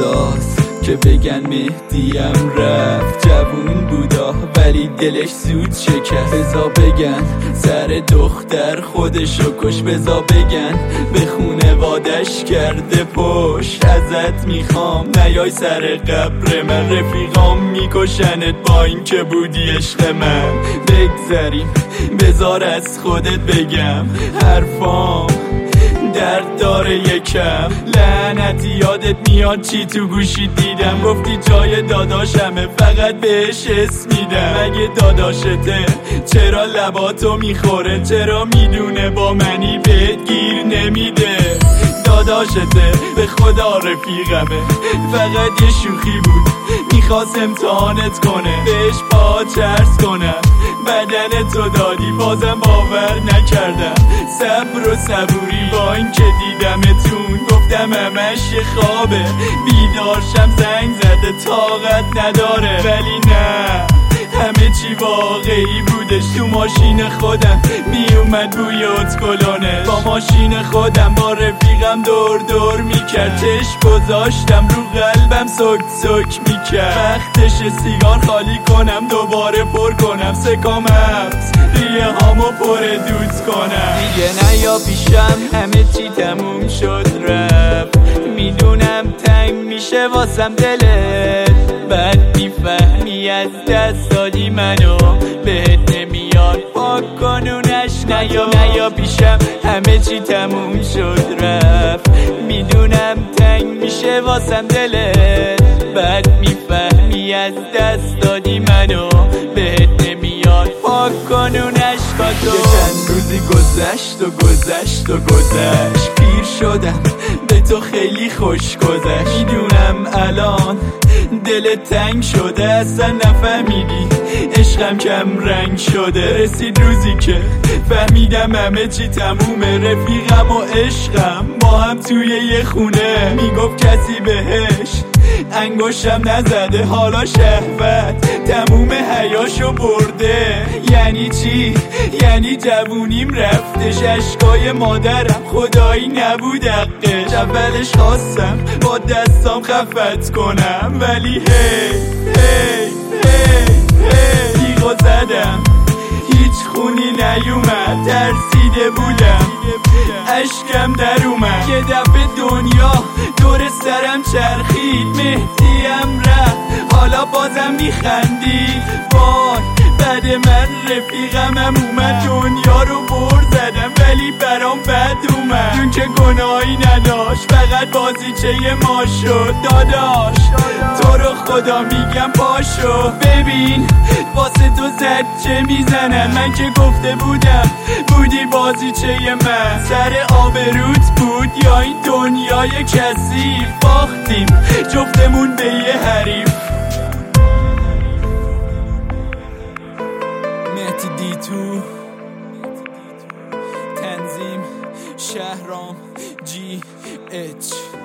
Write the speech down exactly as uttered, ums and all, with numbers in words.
خداست که بگن مهدیم رفت، جوون بودا ولی دلش زود شکست. بزا بگن سر دختر خودشو کش، بزا بگن به خونوادش کرده پشت. ازت میخوام نیای سر قبر من، رفیقام میکشنت با این که بودی عشق من. بگذریم بذار از خودت بگم، حرفام درد داره یکم. لعنتی یادت میاد چی تو گوشی دیدم، گفتی جای داداشمه فقط بهش اسم میدم. اگه داداشته چرا لباتو میخوره، چرا میدونه با منی بهت گیر نمیده. داداشته به خدا رفیقمه، فقط یه شوخی بود میخواست امتحانت کنه، بهش پا چرس کنم. بدن تو دادی بازم باور نکردم، صبر و صبوری با این که دیدمتون گفتم همش یه خوابه. بیدارشم زنگ زده طاقت نداره، ولی نه همه چی واقعی بودش. تو ماشین خودم میومد بوی اتکلونه، با ماشین خودم با رفیقم دور دور میکرد. چشم گذاشتم رو قلبم سک سک میکرد. وقتش سیگار خالی کنم دوباره پر کنم، سکام هفت ریه هامو پر دود کنم. دیگه نیا پیشم همه چی تموم شد رفت، میدونم تنگ میشه واسم دلت. بعد میفهمی از دست دادی منو، بهت نمیاد پاک کنونش. نیا نیا پیشم همه چی تموم شد رفت، میدونم تنگ میشه واسم دلت. بعد میفهمی از دست دادی منو، بهت نمیاد پاک کنونش. کاتو چند روزی گذشت و گذشت و گذشت، پیر شدم به تو خیلی خوش گذشت. میدونم الان دلت تنگ شده، اصلا نفهمیدی عشقم کم رنگ شده. رسید روزی که فهمیدم همه چی تمومه، رفیقم و عشقم با هم توی یه خونه. میگفت کسی بهش انگشتم نزده، حالا شهوت تموم حیاشو برده. یعنی چی؟ یعنی جوونیم رفتش، اشکای مادرم خدایی نبود حقش. اولش خواستم با دستام خفت کنم، ولی هی هی هی هی تیغو زدم هیچ خونی نیومد. ترسیده بودم اشکم در اومد، یه دفعه دنیا دور سرم چرخید. مهدیم رفت حالا بازم میخندید. وای بعد من رفیقمم اومد، دنیا رو بر زدم ولی برام بد اومد. اون که گناهی نداشت فقط بازیچه ما شد. داداش تو رو خدا میگم پاشو ببین، واسه تو زد چه میزنم. من که گفته بودم بودی بازیچه من، سر آبروت بود یا این دنیای کثیف. باختیم جفتمون به یه حریف. مهدی دی تو، تنظیم شهرام جی اچ.